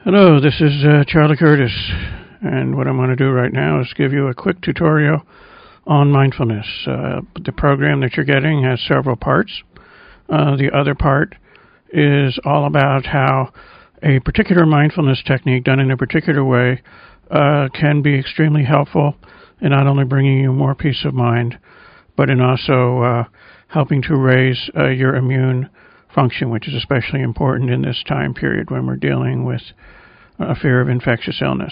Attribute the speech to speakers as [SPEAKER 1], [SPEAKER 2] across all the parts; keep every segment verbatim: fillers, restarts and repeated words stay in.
[SPEAKER 1] Hello, this is uh, Charlie Curtis, and what I'm going to do right now is give you a quick tutorial on mindfulness. Uh, the program that you're getting has several parts. Uh, the other part is all about how a particular mindfulness technique done in a particular way uh, can be extremely helpful in not only bringing you more peace of mind, but in also uh, helping to raise uh, your immune function, which is especially important in this time period when we're dealing with a fear of infectious illness.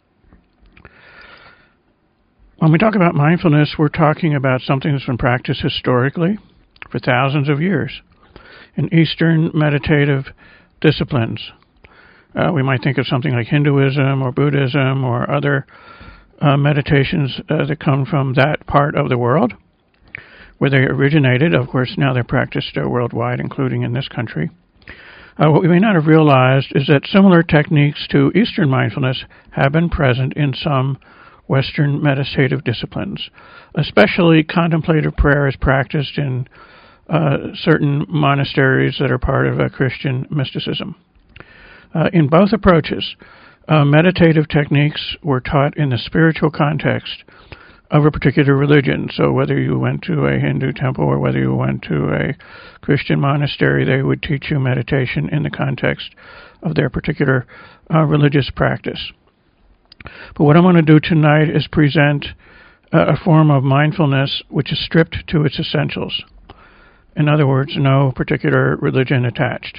[SPEAKER 1] When we talk about mindfulness, we're talking about something that's been practiced historically for thousands of years in Eastern meditative disciplines. Uh, we might think of something like Hinduism or Buddhism or other uh, meditations uh, that come from that part of the world where they originated. Of course, now they're practiced uh, worldwide, including in this country. Uh, what we may not have realized is that similar techniques to Eastern mindfulness have been present in some Western meditative disciplines. Especially contemplative prayer is practiced in uh, certain monasteries that are part of a Christian mysticism. Uh, in both approaches, uh, meditative techniques were taught in the spiritual context of a particular religion. So whether you went to a Hindu temple or whether you went to a Christian monastery, they would teach you meditation in the context of their particular uh, religious practice. But what I'm going to do tonight is present uh, a form of mindfulness which is stripped to its essentials. In other words, no particular religion attached.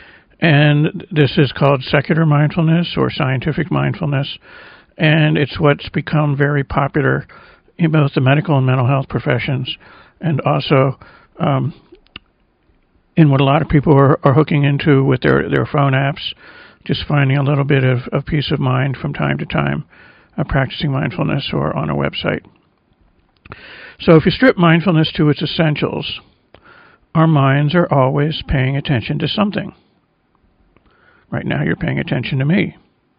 [SPEAKER 1] And this is called secular mindfulness or scientific mindfulness, and it's what's become very popular in both the medical and mental health professions, and also um, in what a lot of people are, are hooking into with their, their phone apps, just finding a little bit of, of peace of mind from time to time, uh, practicing mindfulness or on a website. So if you strip mindfulness to its essentials, our minds are always paying attention to something. Right now you're paying attention to me.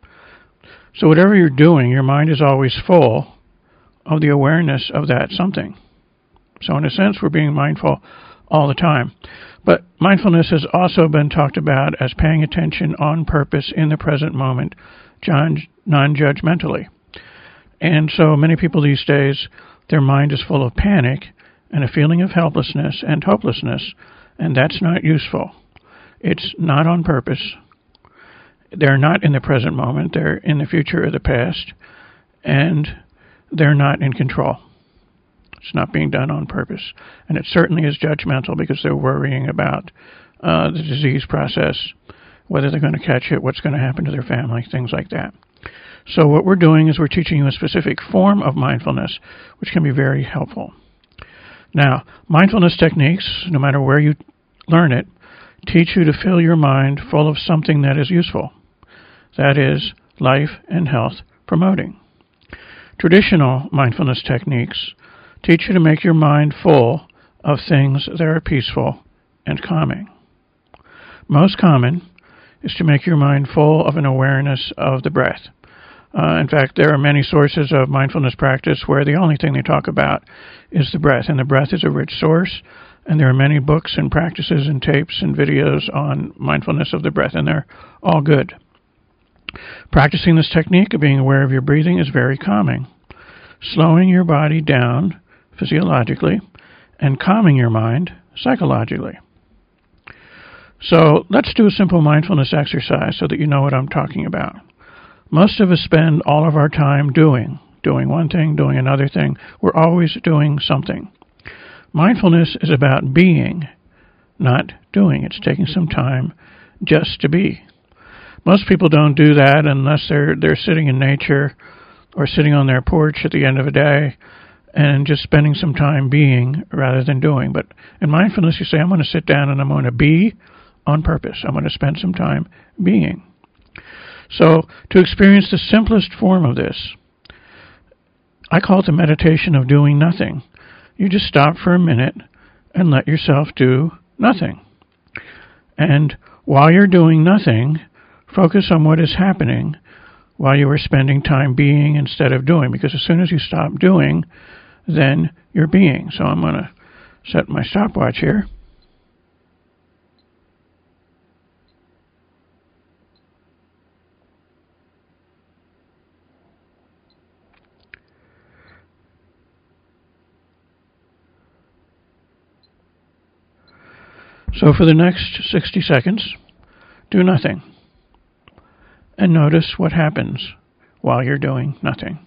[SPEAKER 1] So whatever you're doing, your mind is always full of the awareness of that something. So in a sense, we're being mindful all the time. But mindfulness has also been talked about as paying attention on purpose in the present moment, non-judgmentally. And so many people these days, their mind is full of panic and a feeling of helplessness and hopelessness, and that's not useful. It's not on purpose. They're not in the present moment. They're in the future or the past, and they're not in control. It's not being done on purpose. And it certainly is judgmental because they're worrying about uh, the disease process, whether they're going to catch it, what's going to happen to their family, things like that. So what we're doing is we're teaching you a specific form of mindfulness, which can be very helpful. Now, mindfulness techniques, no matter where you learn it, teach you to fill your mind full of something that is useful. That is, life and health promoting. Traditional mindfulness techniques teach you to make your mind full of things that are peaceful and calming. Most common is to make your mind full of an awareness of the breath. Uh, in fact, there are many sources of mindfulness practice where the only thing they talk about is the breath, and the breath is a rich source. And there are many books and practices and tapes and videos on mindfulness of the breath, and they're all good. Practicing this technique of being aware of your breathing is very calming. Slowing your body down physiologically and calming your mind psychologically. So let's do a simple mindfulness exercise so that you know what I'm talking about. Most of us spend all of our time doing, doing one thing, doing another thing. We're always doing something. Mindfulness is about being, not doing. It's taking some time just to be. Most people don't do that unless they're they're sitting in nature or sitting on their porch at the end of a day and just spending some time being rather than doing. But in mindfulness, you say, I'm going to sit down and I'm going to be on purpose. I'm going to spend some time being. So to experience the simplest form of this, I call it the meditation of doing nothing. You just stop for a minute and let yourself do nothing. And while you're doing nothing, focus on what is happening while you are spending time being instead of doing. Because as soon as you stop doing, then you're being. So I'm going to set my stopwatch here. So for the next sixty seconds, do nothing. And notice what happens while you're doing nothing.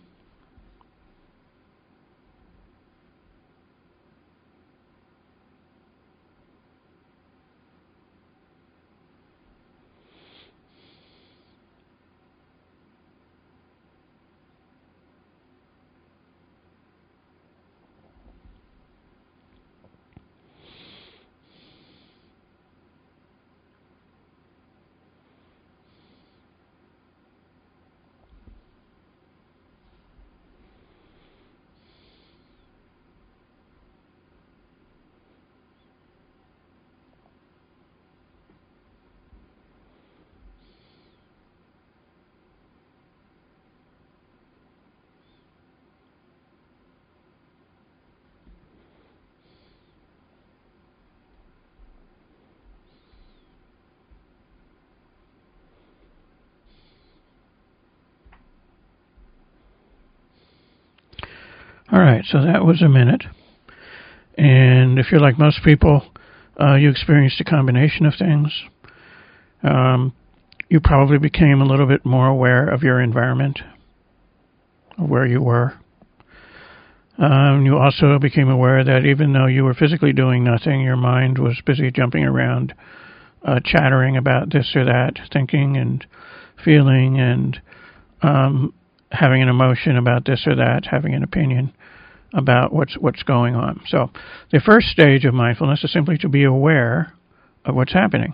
[SPEAKER 1] All right, so that was a minute. And if you're like most people, uh, you experienced a combination of things. Um, you probably became a little bit more aware of your environment, of where you were. Um, you also became aware that even though you were physically doing nothing, your mind was busy jumping around, uh, chattering about this or that, thinking and feeling and um, having an emotion about this or that, having an opinion about what's what's going on. So the first stage of mindfulness is simply to be aware of what's happening.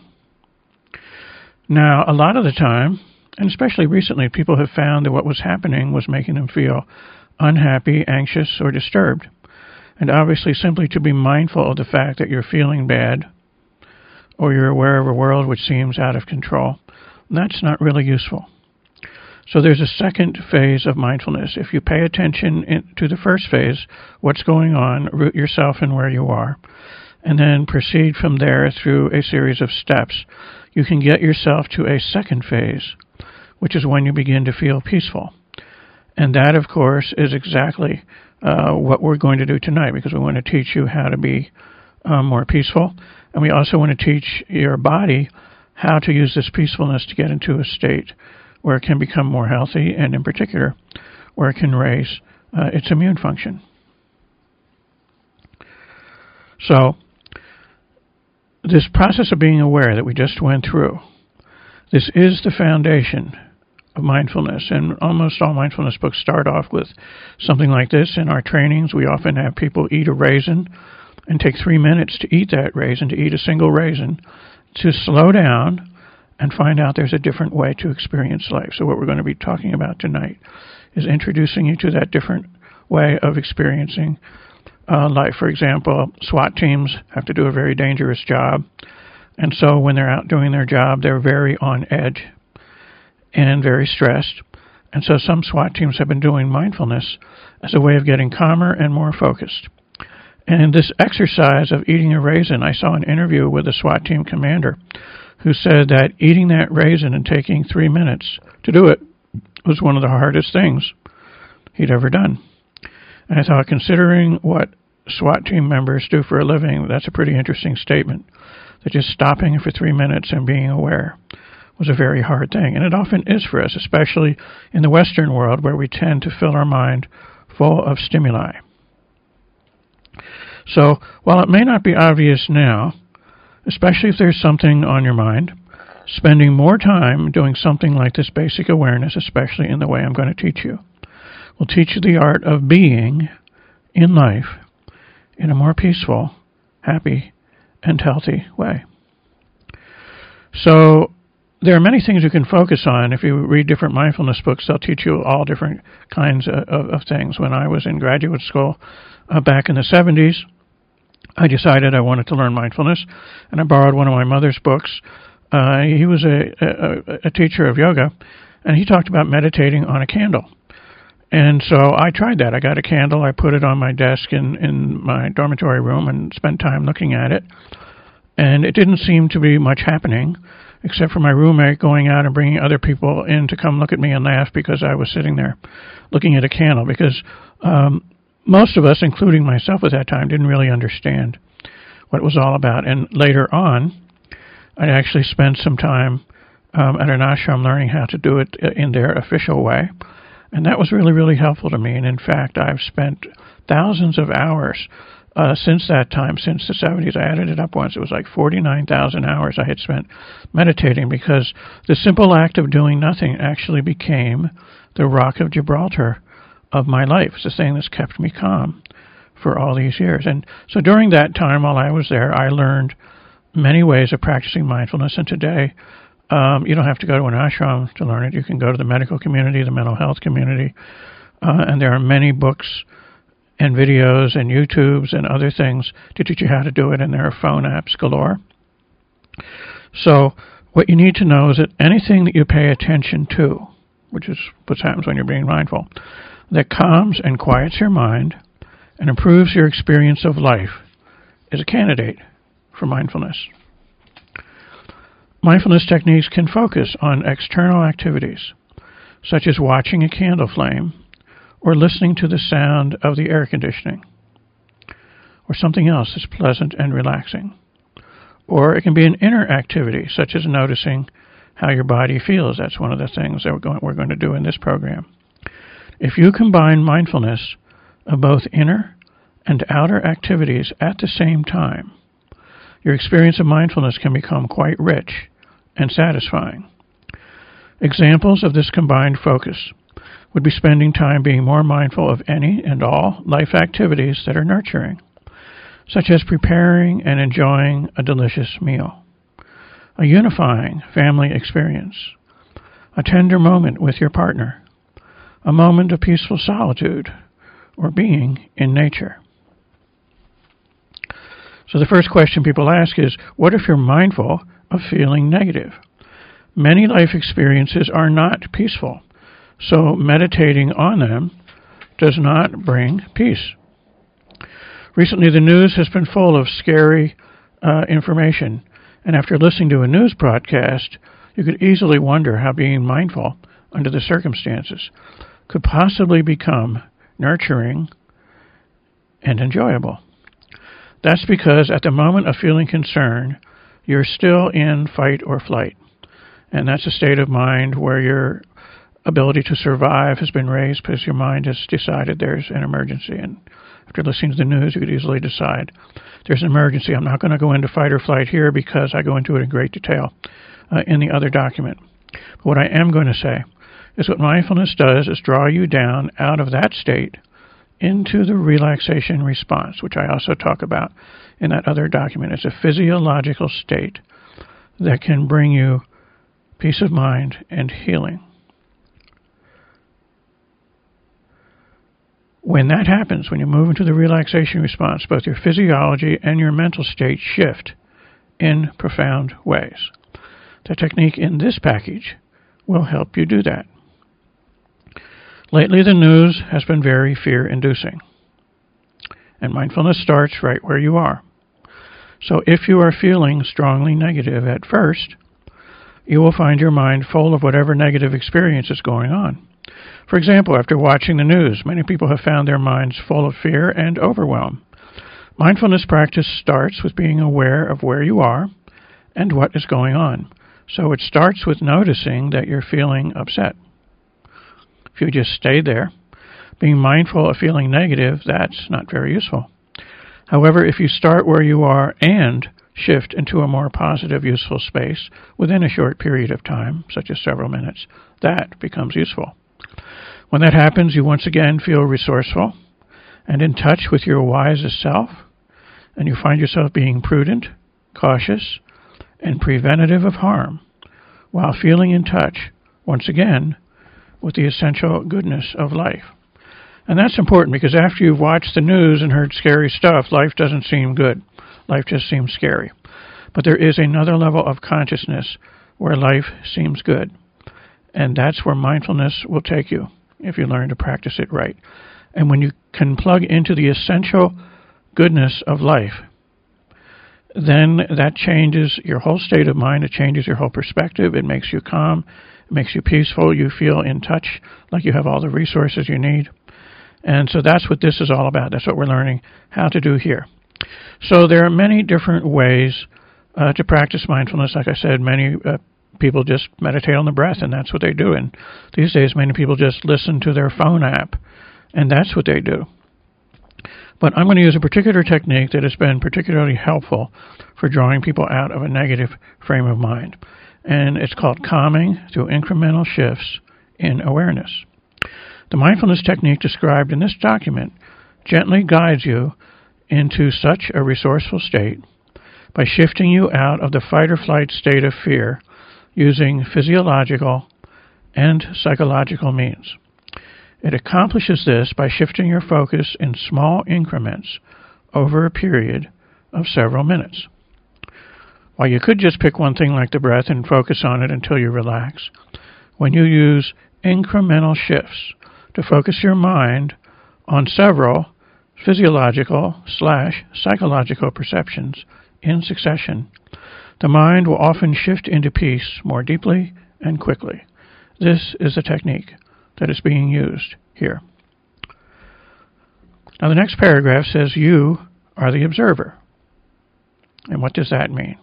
[SPEAKER 1] Now, a lot of the time, and especially recently, people have found that what was happening was making them feel unhappy, anxious, or disturbed. And obviously, simply to be mindful of the fact that you're feeling bad or you're aware of a world which seems out of control, that's not really useful. So there's a second phase of mindfulness. If you pay attention in, to the first phase, what's going on, root yourself in where you are, and then proceed from there through a series of steps, you can get yourself to a second phase, which is when you begin to feel peaceful. And that, of course, is exactly uh, what we're going to do tonight, because we want to teach you how to be uh, more peaceful. And we also want to teach your body how to use this peacefulness to get into a state where it can become more healthy, and in particular, where it can raise uh, its immune function. So, this process of being aware that we just went through, this is the foundation of mindfulness, and almost all mindfulness books start off with something like this. In our trainings, we often have people eat a raisin and take three minutes to eat that raisin, to eat a single raisin, to slow down and find out there's a different way to experience life. So what we're going to be talking about tonight is introducing you to that different way of experiencing uh, life. For example, SWAT teams have to do a very dangerous job, and so when they're out doing their job, they're very on edge and very stressed. And so some SWAT teams have been doing mindfulness as a way of getting calmer and more focused. And in this exercise of eating a raisin, I saw an interview with a SWAT team commander who said that eating that raisin and taking three minutes to do it was one of the hardest things he'd ever done. And I thought, considering what SWAT team members do for a living, that's a pretty interesting statement, that just stopping for three minutes and being aware was a very hard thing. And it often is for us, especially in the Western world, where we tend to fill our mind full of stimuli. So, while it may not be obvious now, especially if there's something on your mind, spending more time doing something like this basic awareness, especially in the way I'm going to teach you, will teach you the art of being in life in a more peaceful, happy, and healthy way. So there are many things you can focus on. If you read different mindfulness books, they'll teach you all different kinds of, of, of things. When I was in graduate school uh, back in the seventies, I decided I wanted to learn mindfulness, and I borrowed one of my mother's books. Uh, he was a, a, a teacher of yoga, and he talked about meditating on a candle. And so I tried that. I got a candle, I put it on my desk in, in my dormitory room and spent time looking at it. And it didn't seem to be much happening, except for my roommate going out and bringing other people in to come look at me and laugh because I was sitting there looking at a candle. Because um, most of us, including myself at that time, didn't really understand what it was all about. And later on, I actually spent some time um, at an ashram learning how to do it in their official way. And that was really, really helpful to me. And in fact, I've spent thousands of hours uh, since that time, since the seventies. I added it up once. It was like forty-nine thousand hours I had spent meditating, because the simple act of doing nothing actually became the rock of Gibraltar of my life. It's the thing that's kept me calm for all these years. And so during that time while I was there, I learned many ways of practicing mindfulness. And today, um, you don't have to go to an ashram to learn it. You can go to the medical community, the mental health community, uh, and there are many books and videos and YouTubes and other things to teach you how to do it, and there are phone apps galore. So what you need to know is that anything that you pay attention to, which is what happens when you're being mindful, that calms and quiets your mind and improves your experience of life, is a candidate for mindfulness. Mindfulness techniques can focus on external activities, such as watching a candle flame or listening to the sound of the air conditioning, or something else that's pleasant and relaxing. Or it can be an inner activity, such as noticing how your body feels. That's one of the things that we're going, we're going to do in this program. If you combine mindfulness of both inner and outer activities at the same time, your experience of mindfulness can become quite rich and satisfying. Examples of this combined focus would be spending time being more mindful of any and all life activities that are nurturing, such as preparing and enjoying a delicious meal, a unifying family experience, a tender moment with your partner, a moment of peaceful solitude, or being in nature. So the first question people ask is, what if you're mindful of feeling negative? Many life experiences are not peaceful, so meditating on them does not bring peace. Recently, the news has been full of scary uh, information, and after listening to a news broadcast, you could easily wonder how being mindful under the circumstances could possibly become nurturing and enjoyable. That's because at the moment of feeling concern, you're still in fight or flight. And that's a state of mind where your ability to survive has been raised because your mind has decided there's an emergency. And after listening to the news, you could easily decide there's an emergency. I'm not going to go into fight or flight here because I go into it in great detail uh, in the other document. But what I am going to say is what mindfulness does is draw you down out of that state into the relaxation response, which I also talk about in that other document. It's a physiological state that can bring you peace of mind and healing. When that happens, when you move into the relaxation response, both your physiology and your mental state shift in profound ways. The technique in this package will help you do that. Lately, the news has been very fear-inducing, and mindfulness starts right where you are. So if you are feeling strongly negative at first, you will find your mind full of whatever negative experience is going on. For example, after watching the news, many people have found their minds full of fear and overwhelm. Mindfulness practice starts with being aware of where you are and what is going on. So it starts with noticing that you're feeling upset. If you just stay there, being mindful of feeling negative, that's not very useful. However, if you start where you are and shift into a more positive, useful space within a short period of time, such as several minutes, that becomes useful. When that happens, you once again feel resourceful and in touch with your wisest self, and you find yourself being prudent, cautious, and preventative of harm, while feeling in touch, once again, with the essential goodness of life. And that's important because after you've watched the news and heard scary stuff, life doesn't seem good. Life just seems scary. But there is another level of consciousness where life seems good. And that's where mindfulness will take you if you learn to practice it right. And when you can plug into the essential goodness of life, then that changes your whole state of mind. It changes your whole perspective. It makes you calm. It makes you peaceful. You feel in touch, like you have all the resources you need. And so that's what this is all about. That's what we're learning how to do here. So there are many different ways uh, to practice mindfulness. Like I said, many uh, people just meditate on the breath, and that's what they do. And these days, many people just listen to their phone app, and that's what they do. But I'm going to use a particular technique that has been particularly helpful for drawing people out of a negative frame of mind. And it's called calming through incremental shifts in awareness. The mindfulness technique described in this document gently guides you into such a resourceful state by shifting you out of the fight or flight state of fear using physiological and psychological means. It accomplishes this by shifting your focus in small increments over a period of several minutes. While you could just pick one thing like the breath and focus on it until you relax, when you use incremental shifts to focus your mind on several physiological slash psychological perceptions in succession, the mind will often shift into peace more deeply and quickly. This is a technique that is being used here. Now the next paragraph says you are the observer. And what does that mean?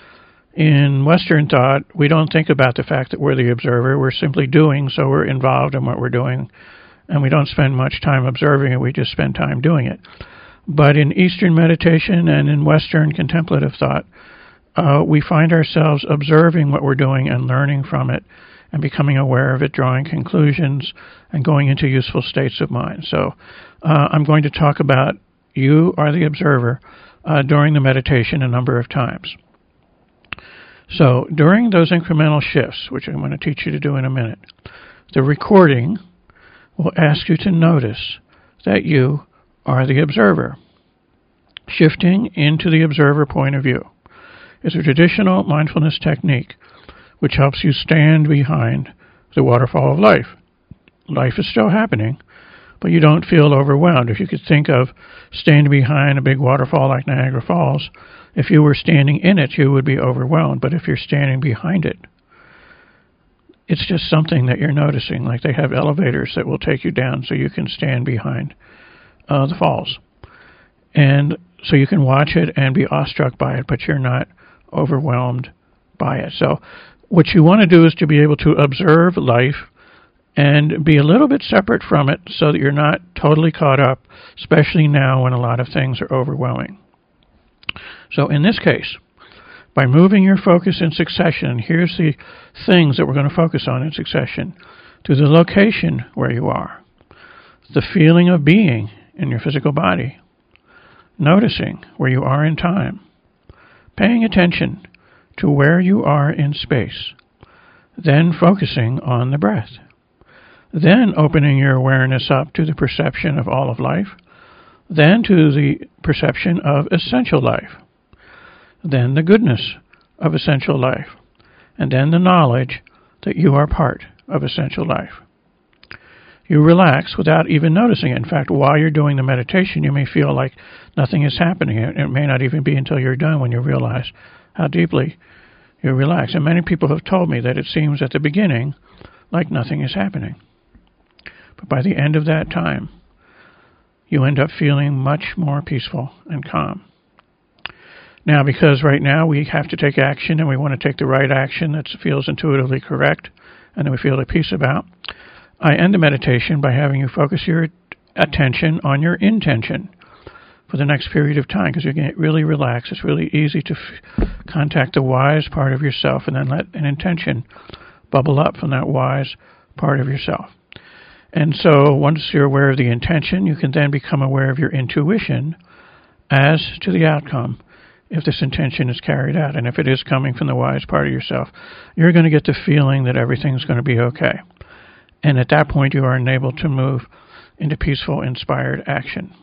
[SPEAKER 1] In Western thought, we don't think about the fact that we're the observer. We're simply doing, so we're involved in what we're doing, and we don't spend much time observing it. We just spend time doing it. But in Eastern meditation and in Western contemplative thought, uh, we find ourselves observing what we're doing and learning from it and becoming aware of it, drawing conclusions, and going into useful states of mind. So uh, I'm going to talk about you are the observer uh, during the meditation a number of times. So during those incremental shifts, which I'm going to teach you to do in a minute, the recording will ask you to notice that you are the observer. Shifting into the observer point of view is a traditional mindfulness technique which helps you stand behind the waterfall of life. Life is still happening, but you don't feel overwhelmed. If you could think of standing behind a big waterfall like Niagara Falls, if you were standing in it, you would be overwhelmed. But if you're standing behind it, it's just something that you're noticing. Like they have elevators that will take you down so you can stand behind uh, the falls. And so you can watch it and be awestruck by it, but you're not overwhelmed by it. So what you want to do is to be able to observe life and be a little bit separate from it so that you're not totally caught up, especially now when a lot of things are overwhelming. So in this case, by moving your focus in succession, here's the things that we're going to focus on in succession, to the location where you are, the feeling of being in your physical body, noticing where you are in time, paying attention to where you are in space, then focusing on the breath, then opening your awareness up to the perception of all of life, then to the perception of essential life, then the goodness of essential life, and then the knowledge that you are part of essential life. You relax without even noticing it. In fact, while you're doing the meditation, you may feel like nothing is happening. It may not even be until you're done when you realize how deeply you relax. And many people have told me that it seems at the beginning like nothing is happening. But by the end of that time, you end up feeling much more peaceful and calm. Now, because right now we have to take action and we want to take the right action that feels intuitively correct and that we feel at peace about, I end the meditation by having you focus your attention on your intention for the next period of time, because you can really relax. It's really easy to f- contact the wise part of yourself and then let an intention bubble up from that wise part of yourself. And so once you're aware of the intention, you can then become aware of your intuition as to the outcome if this intention is carried out. And if it is coming from the wise part of yourself, you're going to get the feeling that everything's going to be okay. And at that point, you are enabled to move into peaceful, inspired action.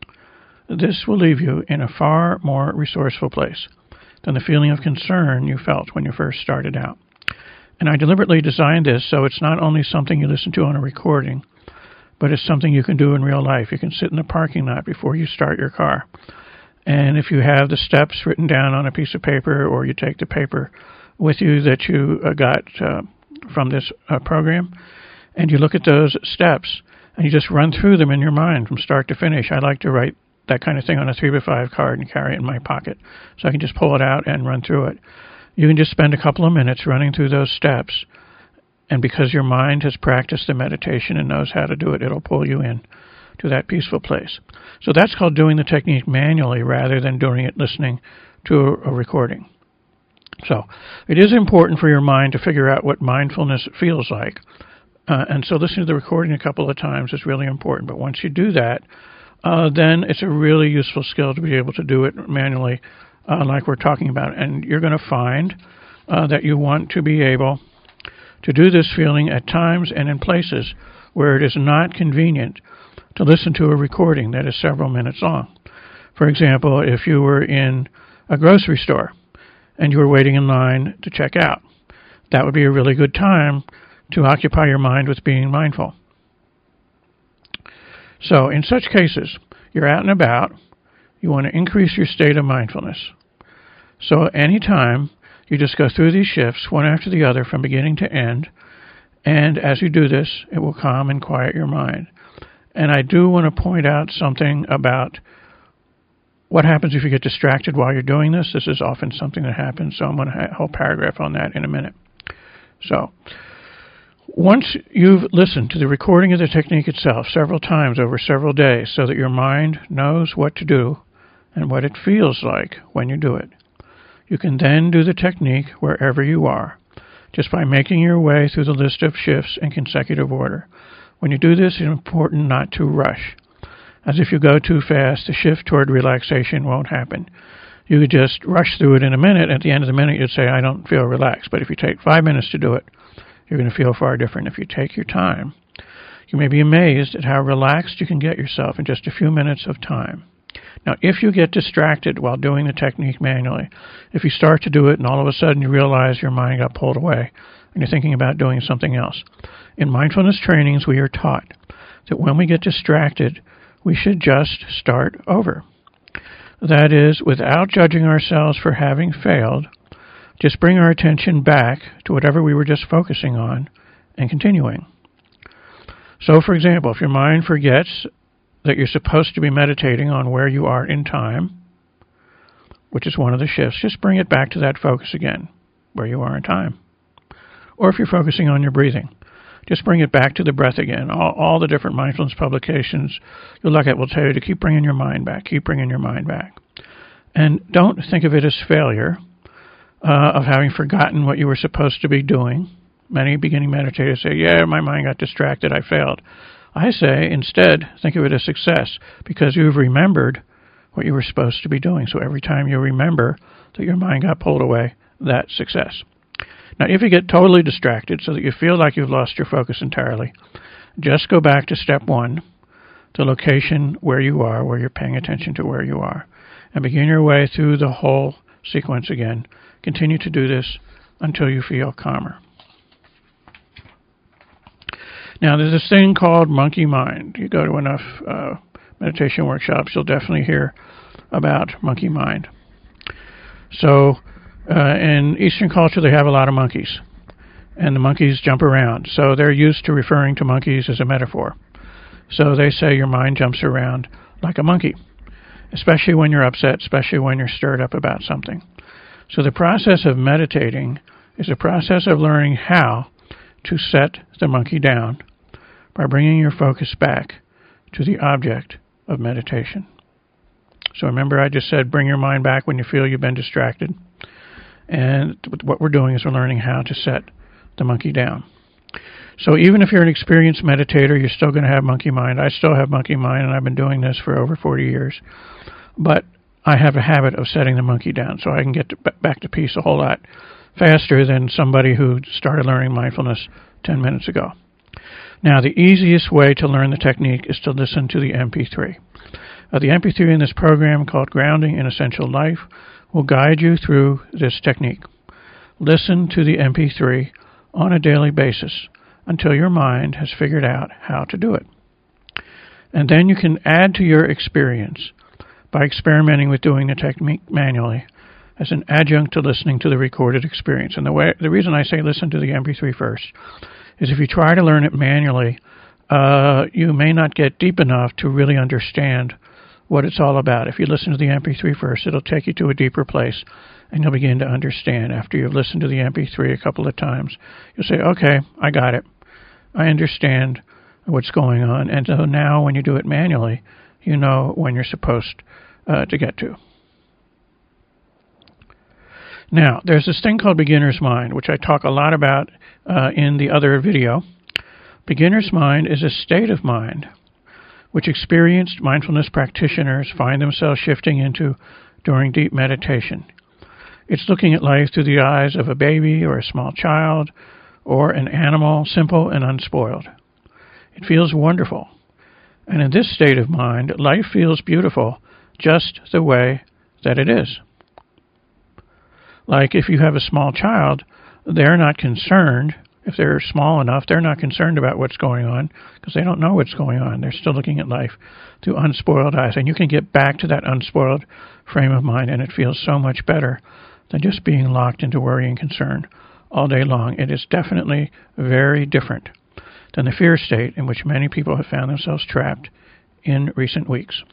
[SPEAKER 1] This will leave you in a far more resourceful place than the feeling of concern you felt when you first started out. And I deliberately designed this so it's not only something you listen to on a recording, but it's something you can do in real life. You can sit in the parking lot before you start your car. And if you have the steps written down on a piece of paper, or you take the paper with you that you uh, got uh, from this uh, program, and you look at those steps, and you just run through them in your mind from start to finish. I like to write that kind of thing on a three by five card and carry it in my pocket. So I can just pull it out and run through it. You can just spend a couple of minutes running through those steps. And because your mind has practiced the meditation and knows how to do it, it'll pull you in to that peaceful place. So that's called doing the technique manually rather than doing it listening to a, a recording. So it is important for your mind to figure out what mindfulness feels like. Uh, and so listening to the recording a couple of times is really important. But once you do that, uh, then it's a really useful skill to be able to do it manually uh, like we're talking about. And you're going to find uh, that you want to be able to do this feeling at times and in places where it is not convenient to listen to a recording that is several minutes long. For example, if you were in a grocery store and you were waiting in line to check out, that would be a really good time to occupy your mind with being mindful. So in such cases, you're out and about, you want to increase your state of mindfulness. So anytime you just go through these shifts, one after the other, from beginning to end, and as you do this, it will calm and quiet your mind. And I do want to point out something about what happens if you get distracted while you're doing this. This is often something that happens, so I'm going to have a whole paragraph on that in a minute. So, once you've listened to the recording of the technique itself several times over several days so that your mind knows what to do and what it feels like when you do it, you can then do the technique wherever you are, just by making your way through the list of shifts in consecutive order. When you do this, it's important not to rush. As if you go too fast, the shift toward relaxation won't happen. You could just rush through it in a minute. At the end of the minute, you'd say, I don't feel relaxed. But if you take five minutes to do it, you're going to feel far different. If you take your time, you may be amazed at how relaxed you can get yourself in just a few minutes of time. Now, if you get distracted while doing the technique manually, if you start to do it and all of a sudden you realize your mind got pulled away and you're thinking about doing something else, in mindfulness trainings we are taught that when we get distracted, we should just start over. That is, without judging ourselves for having failed, just bring our attention back to whatever we were just focusing on and continuing. So, for example, if your mind forgets that you're supposed to be meditating on where you are in time, which is one of the shifts, just bring it back to that focus again, where you are in time. Or if you're focusing on your breathing, just bring it back to the breath again. All, all the different mindfulness publications you'll look at will tell you to keep bringing your mind back, keep bringing your mind back. And don't think of it as failure uh, of having forgotten what you were supposed to be doing. Many beginning meditators say, yeah, my mind got distracted, I failed. I say, instead, think of it as success, because you've remembered what you were supposed to be doing. So every time you remember that your mind got pulled away, that's success. Now, if you get totally distracted so that you feel like you've lost your focus entirely, just go back to step one, the location where you are, where you're paying attention to where you are, and begin your way through the whole sequence again. Continue to do this until you feel calmer. Now, there's this thing called monkey mind. You go to enough uh, meditation workshops, you'll definitely hear about monkey mind. So, uh, in Eastern culture, they have a lot of monkeys, and the monkeys jump around. So they're used to referring to monkeys as a metaphor. So they say your mind jumps around like a monkey, especially when you're upset, especially when you're stirred up about something. So the process of meditating is a process of learning how to set the monkey down by bringing your focus back to the object of meditation. So remember I just said bring your mind back when you feel you've been distracted. And what we're doing is we're learning how to set the monkey down. So even if you're an experienced meditator, you're still going to have monkey mind. I still have monkey mind, and I've been doing this for over forty years. But I have a habit of setting the monkey down, so I can get to, back to peace a whole lot faster than somebody who started learning mindfulness ten minutes ago. Now, the easiest way to learn the technique is to listen to the M P three. Uh, the M P three in this program, called Grounding in Essential Life, will guide you through this technique. Listen to the M P three on a daily basis until your mind has figured out how to do it. And then you can add to your experience by experimenting with doing the technique manually as an adjunct to listening to the recorded experience. And the way, the reason I say listen to the M P three first is if you try to learn it manually, uh, you may not get deep enough to really understand what it's all about. If you listen to the M P three first, it'll take you to a deeper place, and you'll begin to understand. After you've listened to the M P three a couple of times, you'll say, okay, I got it. I understand what's going on. And so now when you do it manually, you know when you're supposed uh, to get to. Now, there's this thing called beginner's mind, which I talk a lot about uh, in the other video. Beginner's mind is a state of mind which experienced mindfulness practitioners find themselves shifting into during deep meditation. It's looking at life through the eyes of a baby or a small child or an animal, simple and unspoiled. It feels wonderful. And in this state of mind, life feels beautiful just the way that it is. Like if you have a small child, they're not concerned. If they're small enough, they're not concerned about what's going on because they don't know what's going on. They're still looking at life through unspoiled eyes. And you can get back to that unspoiled frame of mind, and it feels so much better than just being locked into worry and concern all day long. It is definitely very different than the fear state in which many people have found themselves trapped in recent weeks.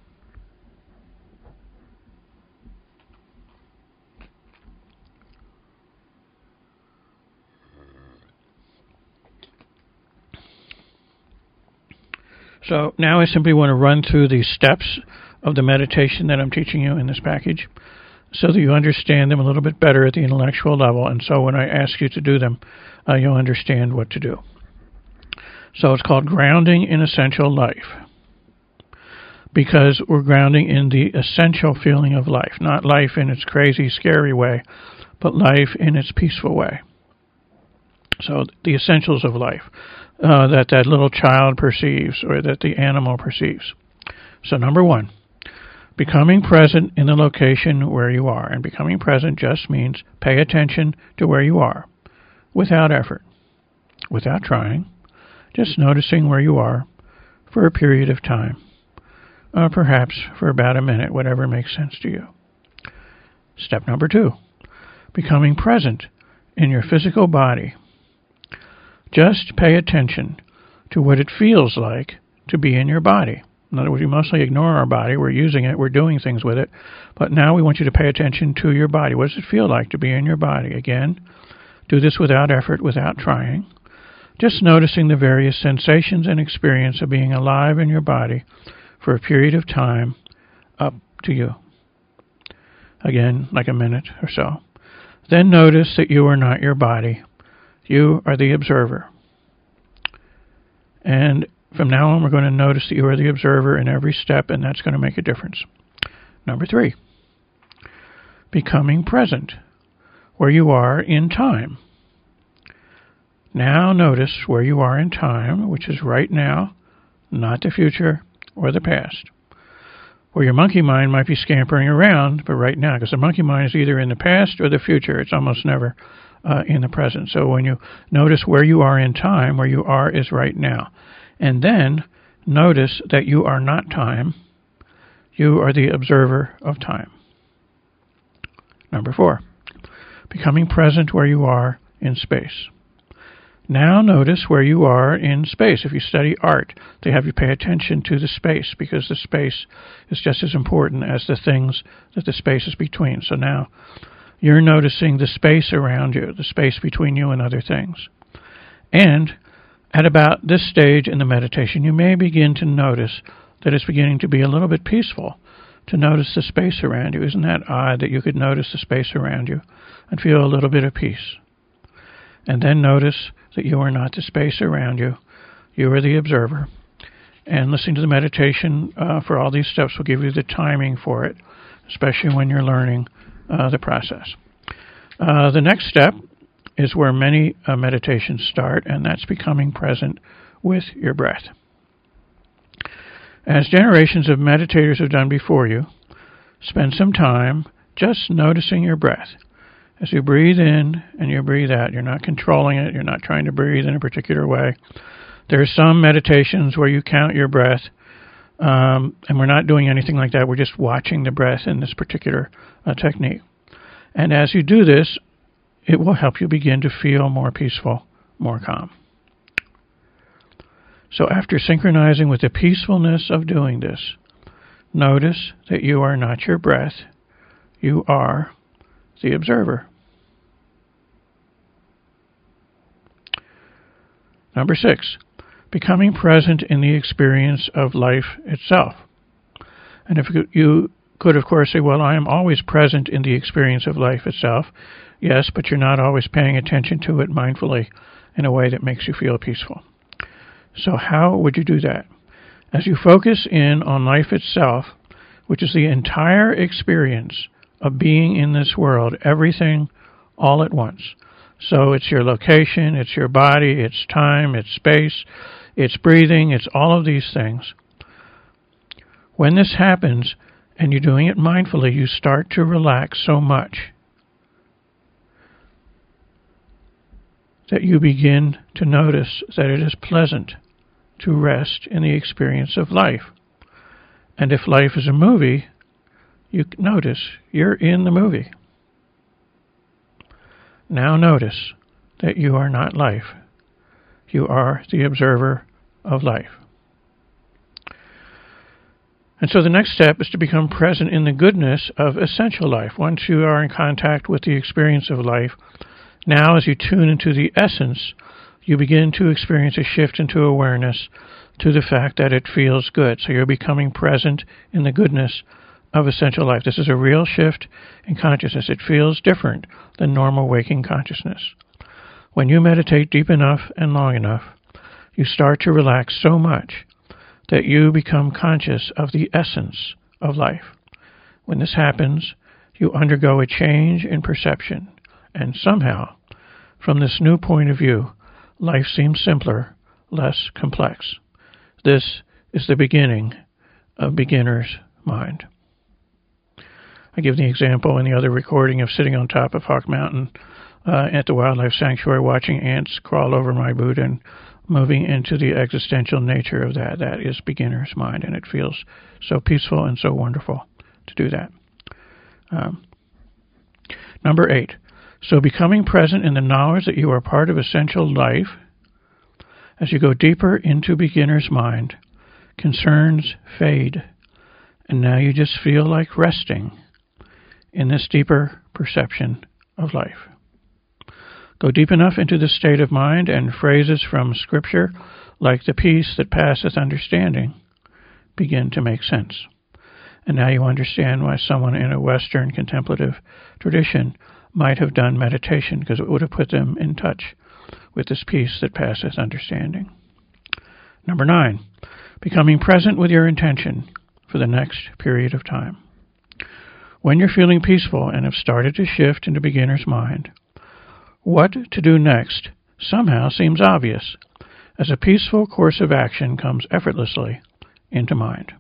[SPEAKER 1] So now I simply want to run through the steps of the meditation that I'm teaching you in this package so that you understand them a little bit better at the intellectual level. And so when I ask you to do them, uh, you'll understand what to do. So it's called grounding in essential life, because we're grounding in the essential feeling of life, not life in its crazy, scary way, but life in its peaceful way. So the essentials of life uh, that that little child perceives or that the animal perceives. So number one, becoming present in the location where you are. And becoming present just means pay attention to where you are without effort, without trying, just noticing where you are for a period of time, uh, perhaps for about a minute, whatever makes sense to you. Step number two, becoming present in your physical body. Just pay attention to what it feels like to be in your body. In other words, we mostly ignore our body. We're using it. We're doing things with it. But now we want you to pay attention to your body. What does it feel like to be in your body? Again, do this without effort, without trying. Just noticing the various sensations and experience of being alive in your body for a period of time up to you. Again, like a minute or so. Then notice that you are not your body. You are the observer. And from now on, we're going to notice that you are the observer in every step, and that's going to make a difference. Number three, becoming present where you are in time. Now notice where you are in time, which is right now, not the future or the past. Where your monkey mind might be scampering around, but right now, because the monkey mind is either in the past or the future. It's almost never uh, in the present. So when you notice where you are in time, where you are is right now. And then notice that you are not time. You are the observer of time. Number four, becoming present where you are in space. Now notice where you are in space. If you study art, they have you pay attention to the space because the space is just as important as the things that the space is between. So now you're noticing the space around you, the space between you and other things. And at about this stage in the meditation, you may begin to notice that it's beginning to be a little bit peaceful to notice the space around you. Isn't that odd that you could notice the space around you and feel a little bit of peace? And then notice that you are not the space around you. You are the observer. And listening to the meditation uh, for all these steps will give you the timing for it, especially when you're learning uh, the process. Uh, the next step is where many uh, meditations start, and that's becoming present with your breath. As generations of meditators have done before you, spend some time just noticing your breath. As you breathe in and you breathe out, you're not controlling it, you're not trying to breathe in a particular way. There are some meditations where you count your breath, um, and we're not doing anything like that. We're just watching the breath in this particular uh, technique. And as you do this, it will help you begin to feel more peaceful, more calm. So after synchronizing with the peacefulness of doing this, Notice that you are not your breath. You are the observer. Number six, becoming present in the experience of life itself. And if you could, of course, say, well, I am always present in the experience of life itself. Yes, but you're not always paying attention to it mindfully in a way that makes you feel peaceful. So how would you do that? As you focus in on life itself, which is the entire experience of being in this world, everything all at once. So it's your location, it's your body, it's time, it's space, it's breathing, it's all of these things. When this happens, and you're doing it mindfully, you start to relax so much that you begin to notice that it is pleasant to rest in the experience of life. And if life is a movie, you notice you're in the movie. Now notice that you are not life. You are the observer of life. And so the next step is to become present in the goodness of essential life. Once you are in contact with the experience of life, now as you tune into the essence, you begin to experience a shift into awareness to the fact that it feels good. So you're becoming present in the goodness of essential life. This is a real shift in consciousness. It feels different than normal waking consciousness. When you meditate deep enough and long enough, you start to relax so much that you become conscious of the essence of life. When this happens, you undergo a change in perception, and somehow, from this new point of view, life seems simpler, less complex. This is the beginning of beginner's mind. I give the example in the other recording of sitting on top of Hawk Mountain uh, at the wildlife sanctuary, watching ants crawl over my boot and moving into the existential nature of that. That is beginner's mind, and it feels so peaceful and so wonderful to do that. Um, number eight, so becoming present in the knowledge that you are part of essential life. As you go deeper into beginner's mind, concerns fade, and now you just feel like resting in this deeper perception of life. Go deep enough into this state of mind, and phrases from Scripture, like the peace that passeth understanding, begin to make sense. And now you understand why someone in a Western contemplative tradition might have done meditation, because it would have put them in touch with this peace that passeth understanding. Number nine, becoming present with your intention for the next period of time. When you're feeling peaceful and have started to shift into beginner's mind, what to do next somehow seems obvious, as a peaceful course of action comes effortlessly into mind.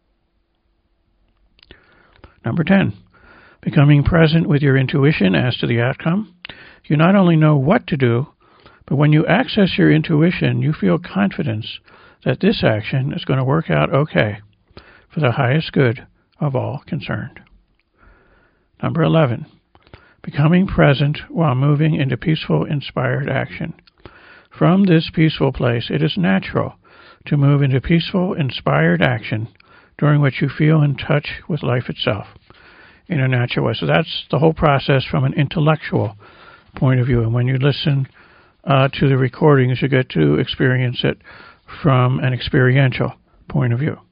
[SPEAKER 1] Number ten, becoming present with your intuition as to the outcome. You not only know what to do, but when you access your intuition, you feel confidence that this action is going to work out okay for the highest good of all concerned. Number eleven, becoming present while moving into peaceful, inspired action. From this peaceful place, it is natural to move into peaceful, inspired action during which you feel in touch with life itself in a natural way. So that's the whole process from an intellectual point of view. And when you listen uh, to the recordings, you get to experience it from an experiential point of view.